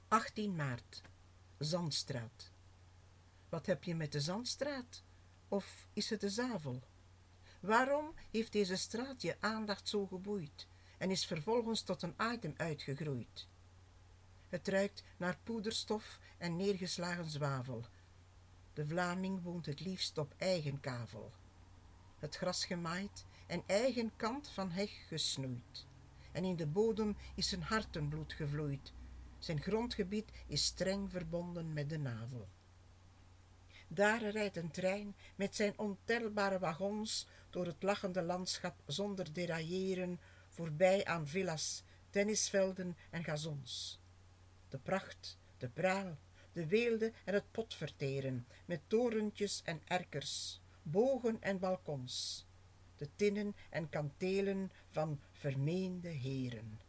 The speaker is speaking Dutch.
18 maart, Zandstraat. Wat heb je met de Zandstraat? Of is het de Zavel? Waarom heeft deze straat je aandacht zo geboeid en is vervolgens tot een item uitgegroeid? Het ruikt naar poederstof en neergeslagen zwavel. De Vlaming woont het liefst op eigen kavel. Het gras gemaaid en eigen kant van heg gesnoeid. En in de bodem is zijn hartenbloed gevloeid. Zijn grondgebied is streng verbonden met de navel. Daar rijdt een trein met zijn ontelbare wagons door het lachende landschap zonder derailleren, voorbij aan villa's, tennisvelden en gazons. De pracht, de praal, de weelde en het potverteren, met torentjes en erkers, bogen en balkons, de tinnen en kantelen van vermeende heren.